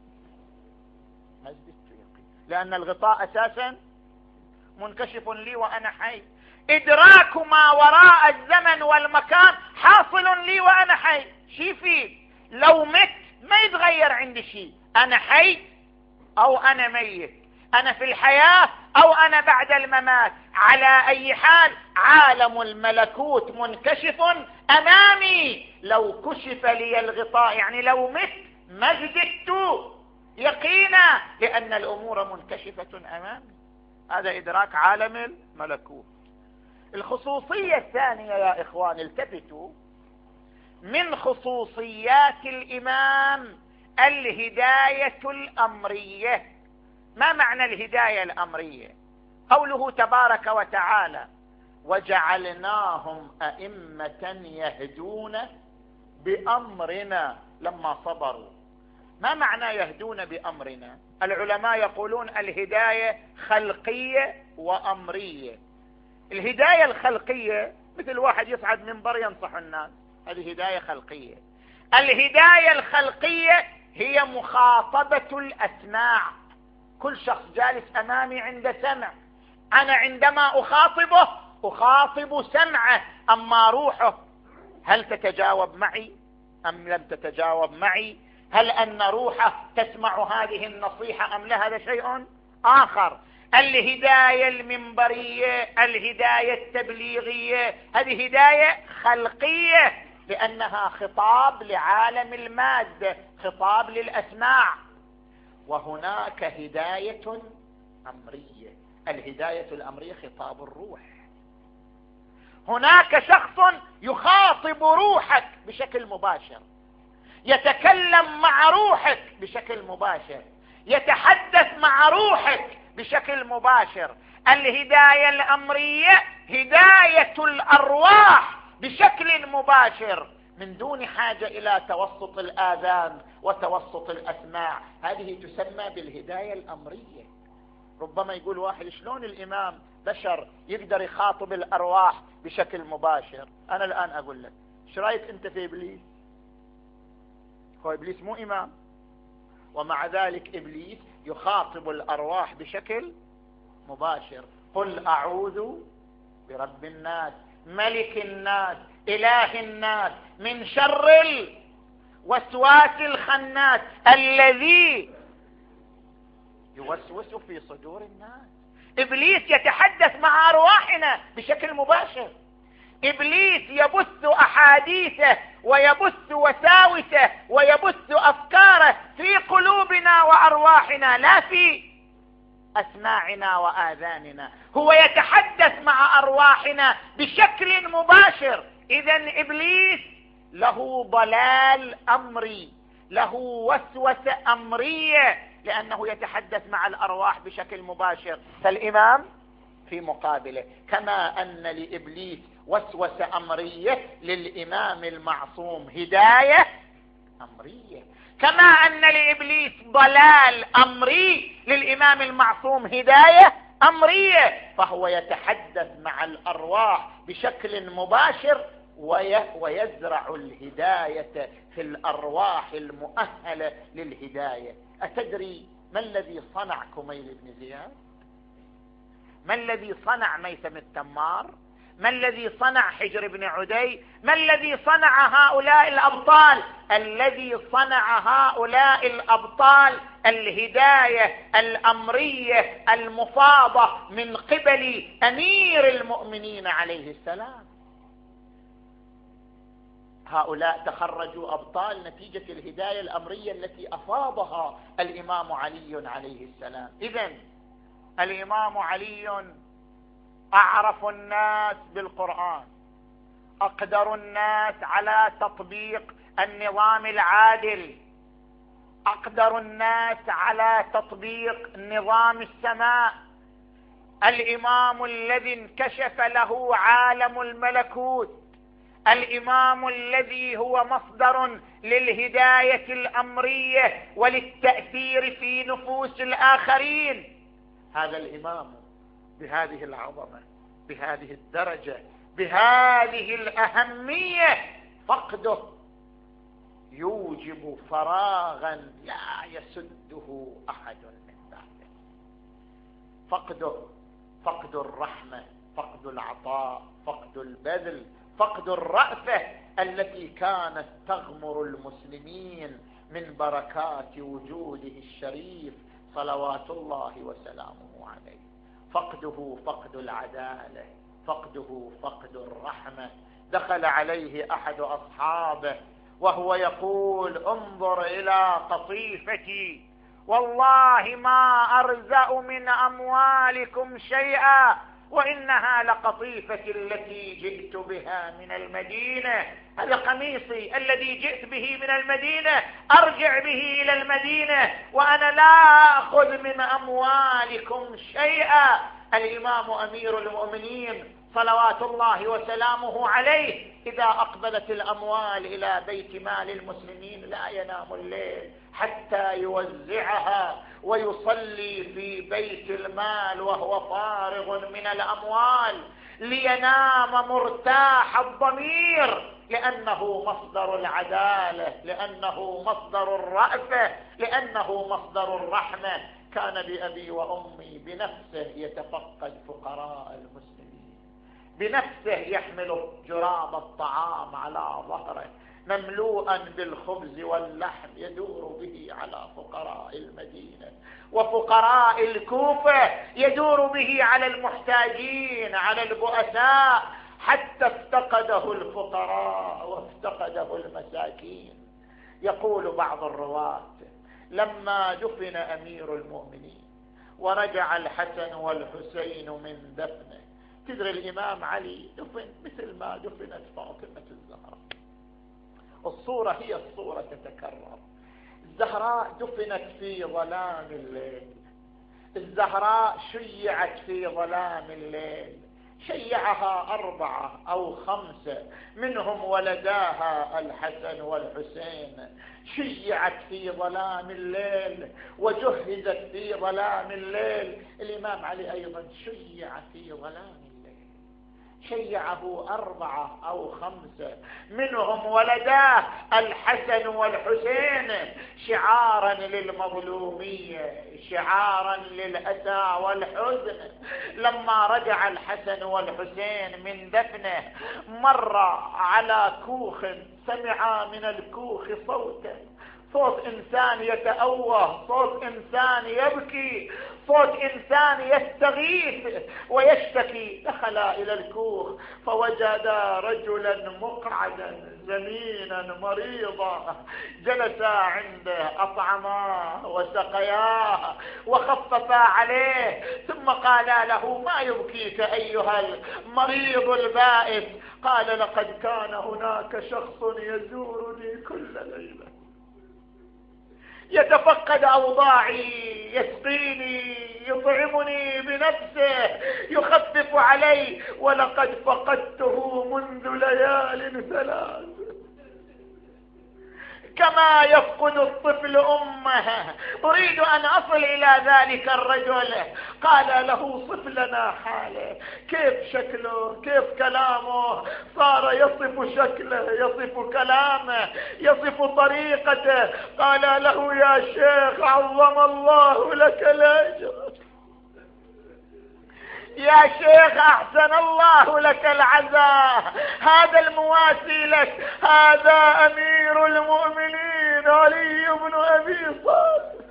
ما ازددت يقين، لأن الغطاء أساسا منكشف لي وأنا حي. إدراك ما وراء الزمن والمكان حاصل لي وأنا حي. شي فيه لو مت ما يتغير عندي شيء، أنا حي أو أنا ميت، أنا في الحياة أو أنا بعد الممات. على أي حال عالم الملكوت منكشف أمامي. لو كشف لي الغطاء يعني لو مت ما ازددت يقينا، لأن الأمور منكشفة أمامي. هذا إدراك عالم الملكوت. الخصوصية الثانية يا إخوان، التفتوا، من خصوصيات الإمام الهداية الأمرية. ما معنى الهداية الأمرية؟ قوله تبارك وتعالى: وجعلناهم أئمة يهدون بأمرنا لما صبروا. ما معنى يهدون بأمرنا؟ العلماء يقولون الهداية خلقية وأمرية. الهداية الخلقية مثل واحد يصعد منبر ينصح الناس، هذه هداية خلقية. الهداية الخلقية هي مخاطبة الأسماع. كل شخص جالس أمامي عنده سمع، أنا عندما أخاطبه أخاطب سمعه، أما روحه هل تتجاوب معي أم لم تتجاوب معي؟ هل أن روحه تسمع هذه النصيحة أم لا؟ هذا شيء آخر. الهداية المنبرية، الهداية التبليغية، هذه هداية خلقية لأنها خطاب لعالم المادة، خطاب للأسماع. وهناك هداية أمرية، الهداية الأمرية خطاب الروح. هناك شخص يخاطب روحك بشكل مباشر. يتكلم مع روحك بشكل مباشر، يتحدث مع روحك بشكل مباشر. الهداية الأمرية هداية الأرواح بشكل مباشر من دون حاجة إلى توسط الآذان وتوسط الأسماع. هذه تسمى بالهداية الأمرية. ربما يقول واحد شلون الإمام بشر يقدر يخاطب الأرواح بشكل مباشر؟ أنا الآن أقول لك، ايش رايك أنت في إبليس؟ هو إبليس مو إمام، ومع ذلك إبليس يخاطب الأرواح بشكل مباشر. قل أعوذ برب الناس ملك الناس إله الناس من شر الوسواس الخناس الذي يوسوس في صدور الناس. إبليس يتحدث مع أرواحنا بشكل مباشر. إبليس يبث أحاديثه ويبث وساوسه ويبث أفكاره في قلوبنا وأرواحنا، لا في أسماعنا وآذاننا. هو يتحدث مع أرواحنا بشكل مباشر. إذن إبليس له ضلال أمري، له وسوسة أمرية، لأنه يتحدث مع الأرواح بشكل مباشر. فالإمام في مقابله، كما أن لإبليس وسوسة أمرية، للإمام المعصوم هداية أمرية. كما أن لإبليس ضلال أمري، للإمام المعصوم هداية أمرية. فهو يتحدث مع الأرواح بشكل مباشر ويزرع الهداية في الأرواح المؤهلة للهداية. أتدري ما الذي صنع كميل بن زياد؟ ما الذي صنع ميثم التمار؟ ما الذي صنع حجر بن عدي؟ ما الذي صنع هؤلاء الأبطال؟ الذي صنع هؤلاء الأبطال الهداية الأمرية المفاضة من قبل أمير المؤمنين عليه السلام. هؤلاء تخرجوا أبطال نتيجة الهداية الأمرية التي أفاضها الإمام علي عليه السلام. إذن الإمام علي أعرف الناس بالقرآن، أقدر الناس على تطبيق النظام العادل، أقدر الناس على تطبيق نظام السماء. الإمام الذي انكشف له عالم الملكوت، الإمام الذي هو مصدر للهداية الأمرية وللتأثير في نفوس الآخرين. هذا الإمام بهذه العظمة، بهذه الدرجة، بهذه الأهمية، فقده يوجب فراغا لا يسده أحد من بعده. فقده فقد الرحمة، فقد العطاء، فقد البذل، فقد الرأفة التي كانت تغمر المسلمين من بركات وجوده الشريف صلوات الله وسلامه عليه. فقده فقد العدالة، فقده فقد الرحمة. دخل عليه أحد أصحابه وهو يقول: انظر إلى قطيفتي، والله ما أرزأ من أموالكم شيئا، وإنها لقطيفتي التي جئت بها من المدينة. هذا قميصي الذي جئت به من المدينة، أرجع به إلى المدينة وأنا لا أخذ من أموالكم شيئا. الإمام أمير المؤمنين صلوات الله وسلامه عليه إذا أقبلت الأموال إلى بيت مال المسلمين لا ينام الليل حتى يوزعها ويصلي في بيت المال وهو فارغ من الأموال، لينام مرتاح الضمير، لأنه مصدر العدالة، لأنه مصدر الرأفة، لأنه مصدر الرحمة. كان بأبي وأمي بنفسه يتفقد فقراء المسلمين، بنفسه يحمل جراب الطعام على ظهره مملوءا بالخبز واللحم، يدور به على فقراء المدينة وفقراء الكوفة، يدور به على المحتاجين، على البؤساء، حتى افتقده الفقراء وافتقده المساكين. يقول بعض الرواة: لما دفن أمير المؤمنين ورجع الحسن والحسين من دفنه، تدري الإمام علي دفن مثل ما دفنت فاطمة الزهراء، الصورة هي الصورة تتكرر. الزهراء دفنت في ظلام الليل، الزهراء شيعت في ظلام الليل، شيعها أربعة أو خمسة، منهم ولداها الحسن والحسين، شيعت في ظلام الليل وجهزت في ظلام الليل. الإمام علي أيضا شيع في ظلام الليل، شيعه أربعة أو خمسة، منهم ولداه الحسن والحسين، شعارا للمظلومية، شعارا للأسى والحزن. لما رجع الحسن والحسين من دفنه مر على كوخ، سمع من الكوخ صوتا، صوت إنسان يتأوه، صوت إنسان يبكي، صوت إنسان يستغيث ويشتكي. دخل إلى الكوخ فوجد رجلا مقعدا زمينا مريضا، جلس عنده، أطعماه وسقياه وخففا عليه، ثم قال له: ما يبكيك أيها المريض البائس؟ قال: لقد كان هناك شخص يزورني كل ليلة، يتفقد أوضاعي، يسقيني، يطعمني بنفسه، يخفف علي، ولقد فقدته منذ ليال ثلاث، كما يفقد الطفل أمه. أريد أن أصل إلى ذلك الرجل. قال له: صف لنا حاله، كيف شكله، كيف كلامه. صار يصف شكله، يصف كلامه، يصف طريقته. قال له: يا شيخ عظم الله لك الأجر، يا شيخ أحسن الله لك العزاء، هذا المواسي لك، هذا أمير المؤمنين علي بن أبي طالب.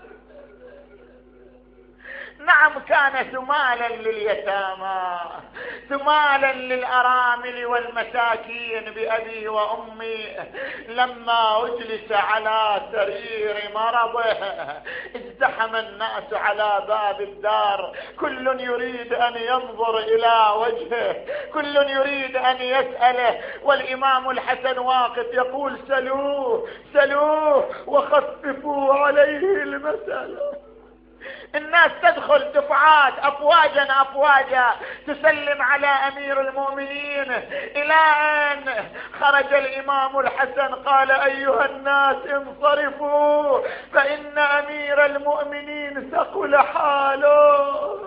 نعم، كان ثمالا لليتامى، ثمالا للأرامل والمساكين بأبي وأمي. لما أجلس على سرير مرضه ازدحم الناس على باب الدار، كل يريد أن ينظر إلى وجهه، كل يريد أن يسأله، والإمام الحسن واقف يقول: سلوه سلوه وخففوا عليه المسألة. الناس تدخل دفعات، أفواجا أفواجا، تسلم على أمير المؤمنين، إلى أن خرج الإمام الحسن قال: أيها الناس انصرفوا، فإن أمير المؤمنين ثقل حاله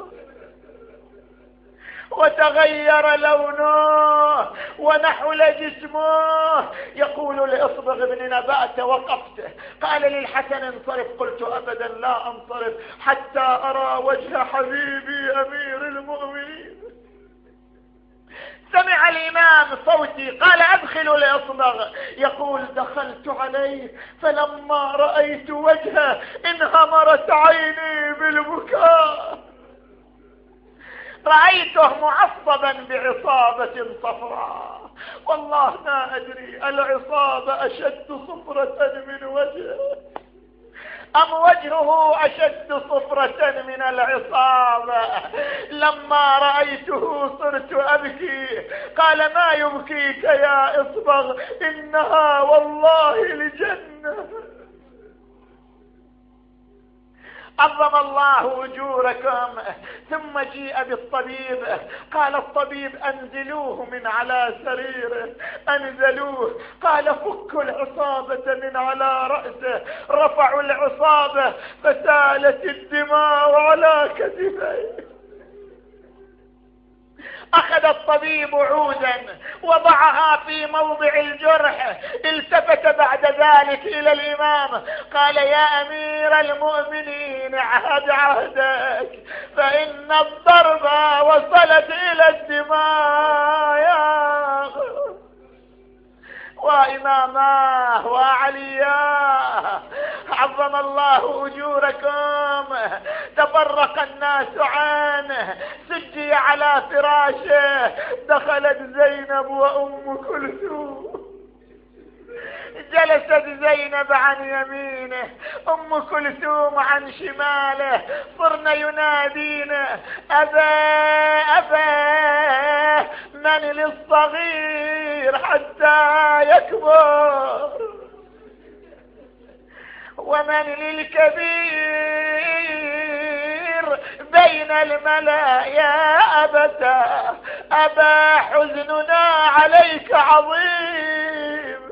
وتغير لونه ونحل جسمه. يقول لإصبغ بن نبات: وقفت. قال للحسن: انصرف. قلت: أبدا لا أنصرف حتى أرى وجه حبيبي أمير المؤمنين. سمع الإمام صوتي، قال: أدخلوا لإصبغ. يقول: دخلت عليه فلما رأيت وجهه انهمرت عيني بالبكاء، رأيته معصبا بعصابة صفراء، والله ما أدري العصابة أشد صفرة من وجهه أم وجهه أشد صفرة من العصابة. لما رأيته صرت أبكي. قال: ما يبكيك يا إصبغ؟ إنها والله لجنة. عظم الله أجوركم. ثم جيء بالطبيب، قال الطبيب: أنزلوه من على سريره. أنزلوه، قال: فكوا العصابة من على رأسه. رفعوا العصابة فسالت الدماء على كتفيه. أخذ الطبيب عودا وضعها في موضع الجرح، التفت بعد ذلك إلى الإمام قال: يا أمير المؤمنين عهد عهدك، فإن الضربة وصلت إلى الدماء يا وإماماه وعلياه، عظم الله أجوركم. تفرق الناس عنه، سجي على فراشه. دخلت زينب وأم كلثوم، جلست زينب عن يمينه، أم كلثوم عن شماله، صرن ينادين: أبا أبا من للصغير حتى يكبر، ومن للكبير بين الملا يا أبتاه، أبا حزننا عليك عظيم.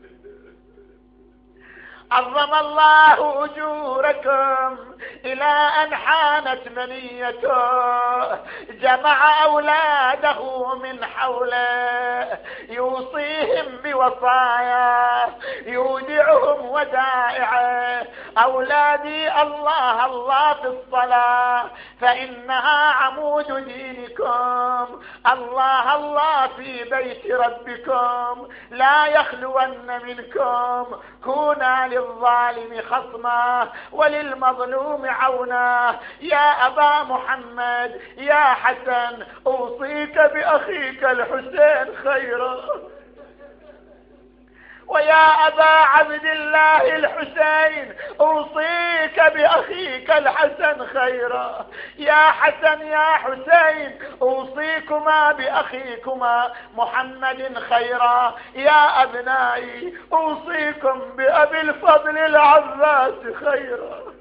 عظم الله أجوركم إلى أن حانت منيته، جمع أولاده من حوله يوصيهم بوصايا يودعهم ودائعه. أولادي الله الله في الصلاة فإنها عمود دينكم، الله الله في بيت ربكم لا يخلون منكم، كونا للظالم خصما وللمظلوم عونا. يا أبا محمد يا حسن أوصيك بأخيك الحسين خيرا، ويا أبا عبد الله الحسين أوصيك بأخيك الحسن خيرا. يا حسن يا حسين أوصيكما بأخيكما محمد خيرا. يا أبنائي أوصيكم بأبي الفضل العباس خيرا.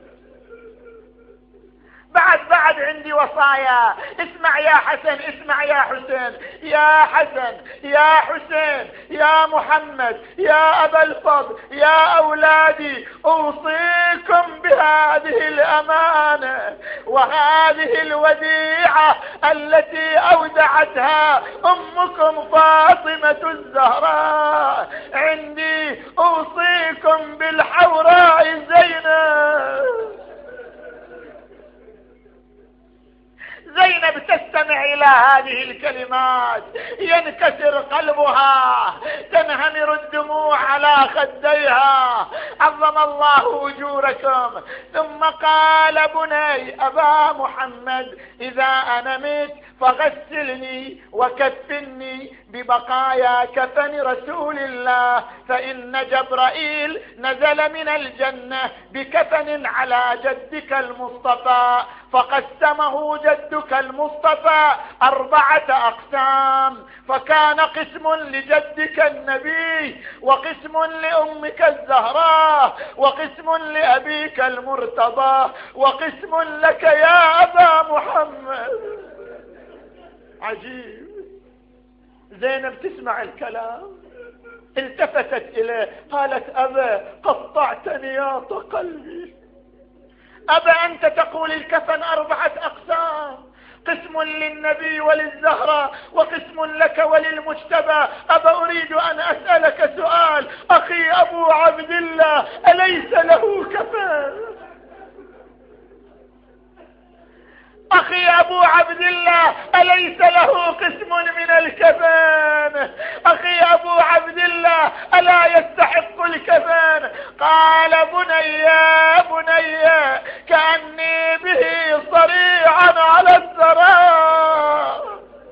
بعد بعد عندي وصايا، اسمع يا حسن اسمع يا حسين. يا حسن يا حسين يا محمد يا أبا الفضل يا أولادي أوصيكم بهذه الأمانة وهذه الوديعة التي أودعتها أمكم فاطمة الزهراء عندي. أوصيكم بالحوراء زينب. زينب تستمع إلى هذه الكلمات ينكسر قلبها، تنهمر الدموع على خديها. عظم الله أجوركم. ثم قال بني أبا محمد إذا أنا مت فغسلني وكفني ببقايا كفن رسول الله، فإن جبرائيل نزل من الجنة بكفن على جدك المصطفى، فقسمه جدك المصطفى أربعة أقسام، فكان قسم لجدك النبي، وقسم لأمك الزهراء، وقسم لأبيك المرتضى، وقسم لك يا أبا محمد. عجيب. زينب تسمع الكلام التفتت إليه قالت أبا قطعتني يا قلبي. أبا أنت تقول الكفن أربعة أقسام، قسم للنبي وللزهرة وقسم لك وللمجتبى. أبا أريد أن أسألك سؤال، أخي أبو عبد الله أليس له كفن؟ أخي أبو عبد الله أليس له قسم من الكفن؟ أخي أبو عبد الله ألا يستحق الكفن؟ قال بني يا بني كأني به صريعا على الثرى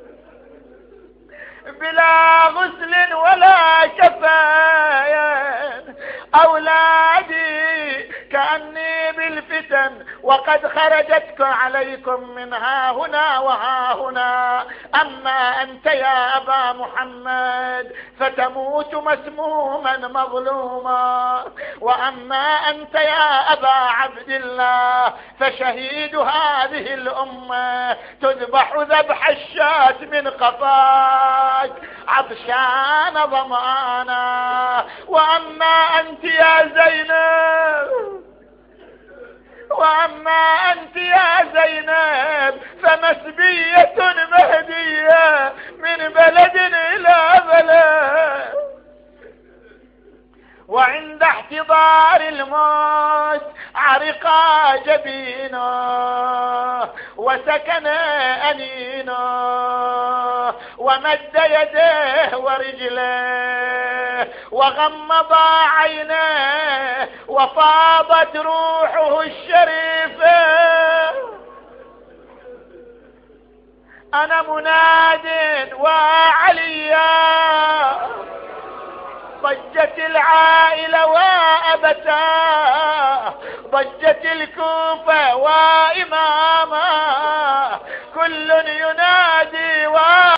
بلا غسل ولا كفايا. أولادي كأني بالفتن وقد خرجتك عليكم من ها هنا وها هنا. أما أنت يا أبا محمد فتموت مسموما مظلوما، وأما أنت يا أبا عبد الله فشهيد هذه الأمة تذبح ذبح الشاة من قفاك عطشان ظمآنا. وأما أنت يا زينب وأما أنت يا زينب فمسبية مهدية من بلد إلى بلد، وعند احتضار الموت عرقا جبينه وسكن أنينه ومد يديه ورجليه وغمض عينيه وفاضت روحه الشريفة. أنا مناد وعليا ضجت العائلة وأبتاه، ضجت الكوفة وإماما كل ينادي و